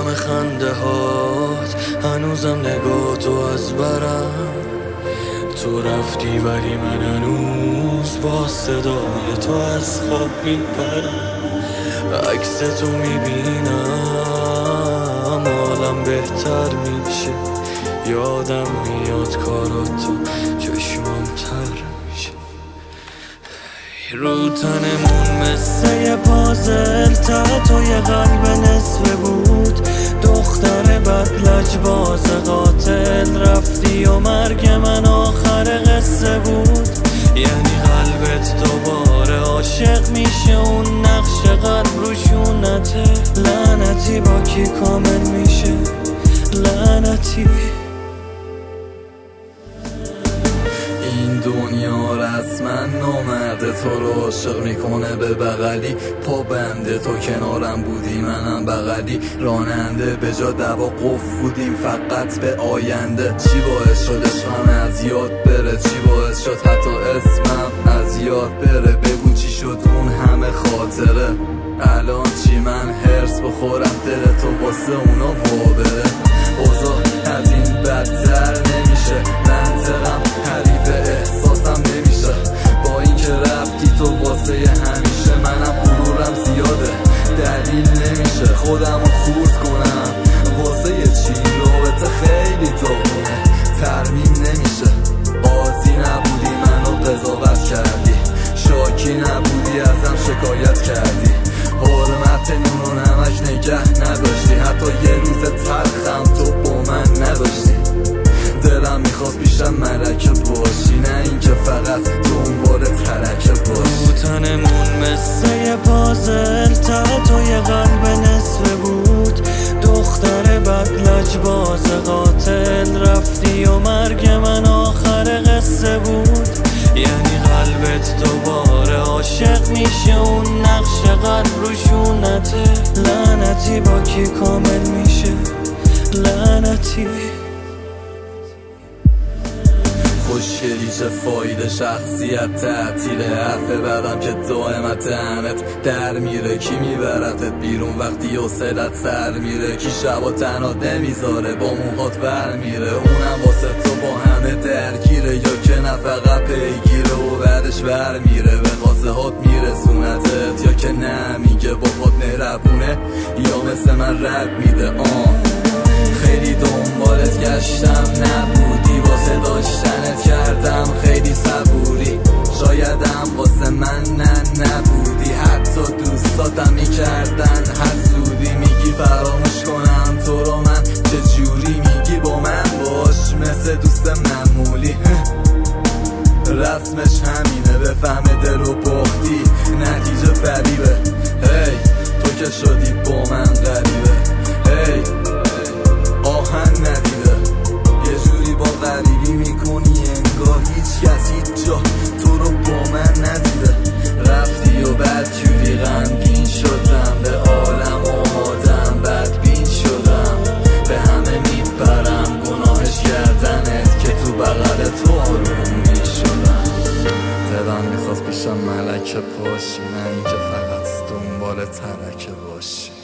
همه خنده هات هنوزم نگاه تو از برم. تو رفتی ولی من هنوز با صدای تو از خواب میپرم. عکس تو میبینم حالم بهتر میشه، یادم میاد کارات تو چشمم تر میشه. رو تنمون مثل یه پازل ته تو یه قلب نصفه بود. دختر بد لجباز قاتل رفتی و مرگ من آخر قصه بود. یعنی قلبت دوباره عاشق میشه، اون نقش قلب روشونته. لعنتی با کی کامل میشه، لعنتی. این دنیا رسما نامرده تو رو عاشق میکنه به بغلی. پا بنده تو کنارم بودی منم بغلی. راننده به جا دوا قفل بودیم فقط به آینده. چی باعث شد عشقم از یاد بره، چی باعث شد حتی اسمم از یاد بره. بگو چی شد اون همه خاطره، الان چی من هرس بخورم دل تو واسه اونا وابره. اوضاع از این بدتر نمیشه، منطقم حریف احساسم نمیشه. با اینکه رفتی تو واسه همیشه، منم غرورم زیاده دلیل نمیشه خودمو خورد کنم. واسه چی رابطه خیلی داغونه ترمیم نمیشه. قاضی نبودی منو قضاوت کردی، شاکی نبودی ازم شکایت کردی. حرمت نون و نمک نگه نداشتی، حتی یه روز تلخم تو با من نداشتی. دلم میخواست پیشم ملکه باشی، نه اینکه فقط دنبال ترکه باشی. رو تنمون مثل یه پازل ته تو یه قلب نصفه بود. دختر بد لجباز قاتل رفتی و مرگ من آخر قصه بود. یعنی قلبت دوباره عاشق میشه، اون نقش قلب روشونته. لعنتی با کی کامل میشه، لعنتی. خوشگلی چه فایده شخصیت تعطیله. حرف بعدم که دائمت دهنت در میره. کی میبرتت بیرون وقتی حوصلت سر میره؟ کی شبا تنها نمیذاره با موهات ور میره؟ اونم واسه تو با همه درگیره، یا که نه فقط پیگیره و بعدش ور میره به قاضه هات میرسونتت، یا که نه میگه با خود مهربونه یا مثل من رد میده. خیلی دنبالت گشتم نبودی، واسه داشتنت کردم خیلی صبوری. شایدم واسه من نبودی، حتی دوستاتم میکردن حسودی. میگی فراموش کنم تو رو من، چجوری میگی با من باش مثل دوست معمولی. رسمش همینه بفهم دل و باختی نتیجه فریبه. هی تو که شدی با من غریبه، هی آهن ندیده. یه جوری با غریبی میکنی انگار هیچ کس هیچ جا تو رو با من ندیده. رفتی و بعد جوری غمگین شدم، به عالم و آدم بدبین شدم. به همه میبرم گناهش کردنت که تو بغل تو آروم میشدم. دلم میخواست پیشم ملکه باشی، نه اینکه فقط دنبال ترکه باشی.